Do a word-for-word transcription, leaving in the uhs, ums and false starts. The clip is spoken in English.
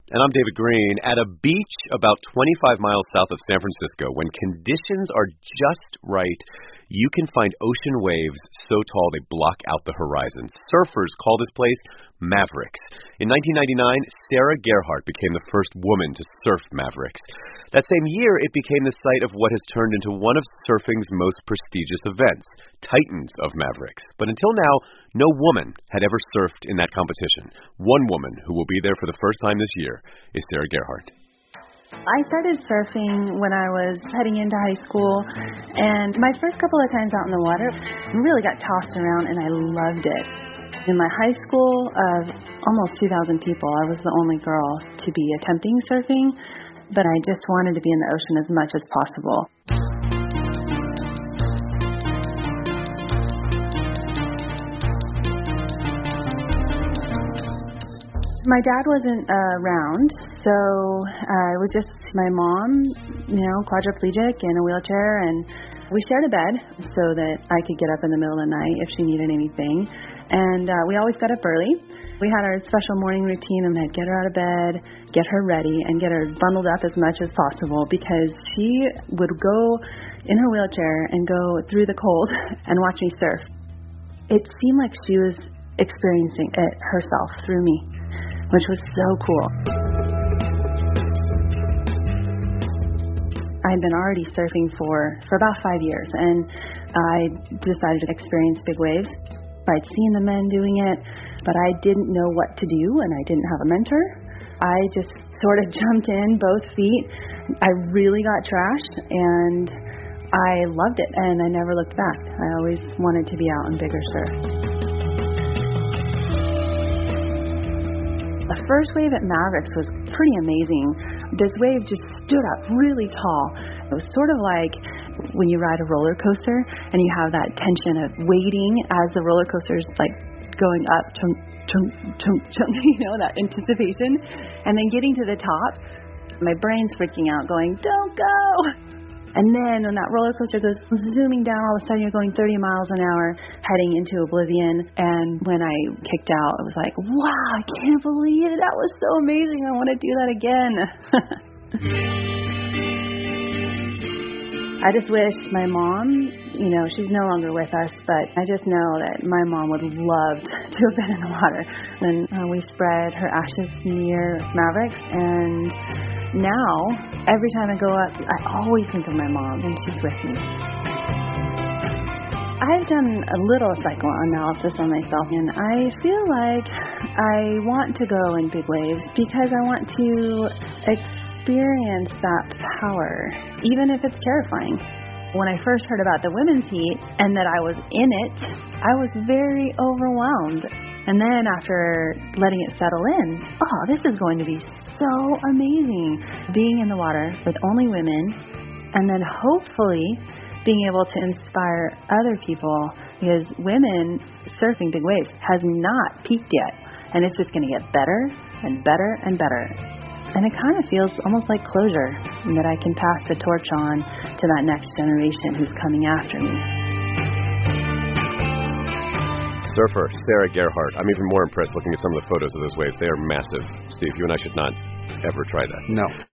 And I'm David Green. At a beach about twenty-five miles south of San Francisco, when conditions are just right, you can find ocean waves so tall they block out the horizon. Surfers call this place Mavericks. In nineteen ninety-nine, Sarah Gerhardt became the first woman to surf Mavericks. That same year, it became the site of what has turned into one of surfing's most prestigious events, Titans of Mavericks. But until now, no woman had ever surfed in that competition. One woman who will be there for the first time this year is Sarah Gerhardt. I started surfing when I was heading into high school, and my first couple of times out in the water, I really got tossed around, and I loved it. In my high school of almost two thousand people, I was the only girl to be attempting surfing, but I just wanted to be in the ocean as much as possible. My dad wasn't uh, around, so uh, it was just my mom, you know, quadriplegic in a wheelchair, and we shared a bed so that I could get up in the middle of the night if she needed anything. And uh, we always got up early. We had our special morning routine, and I'd get her out of bed, get her ready, and get her bundled up as much as possible because she would go in her wheelchair and go through the cold and watch me surf. It seemed like she was experiencing it herself through me, which was so cool. I'd been already surfing for, for about five years, and I decided to experience big waves. I'd seen the men doing it, but I didn't know what to do, and I didn't have a mentor. I just sort of jumped in both feet. I really got trashed, and I loved it, and I never looked back. I always wanted to be out on bigger surf. The first wave at Mavericks was pretty amazing. This wave just stood up really tall. It was sort of like when you ride a roller coaster and you have that tension of waiting as the roller coaster is like going up, chunk, chunk, chunk, chunk, you know, that anticipation. And then getting to the top, my brain's freaking out going, don't go. And then when that roller coaster goes zooming down, all of a sudden you're going thirty miles an hour, heading into oblivion. And when I kicked out, I was like, wow, I can't believe it. That was so amazing. I want to do that again. I just wish my mom, you know, she's no longer with us, but I just know that my mom would love to have been in the water. And uh, we spread her ashes near Mavericks, and now, every time I go up, I always think of my mom, and she's with me. I've done a little psychoanalysis on myself, and I feel like I want to go in big waves because I want to experience that power, even if it's terrifying. When I first heard about the women's heat and that I was in it, I was very overwhelmed. And then after letting it settle in, oh, this is going to be so amazing. Being in the water with only women, and then hopefully being able to inspire other people, because women surfing big waves has not peaked yet. And it's just going to get better and better and better. And it kind of feels almost like closure, and that I can pass the torch on to that next generation who's coming after me. Surfer Sarah Gerhardt. I'm even more impressed looking at some of the photos of those waves. They are massive. Steve, you and I should not ever try that. No.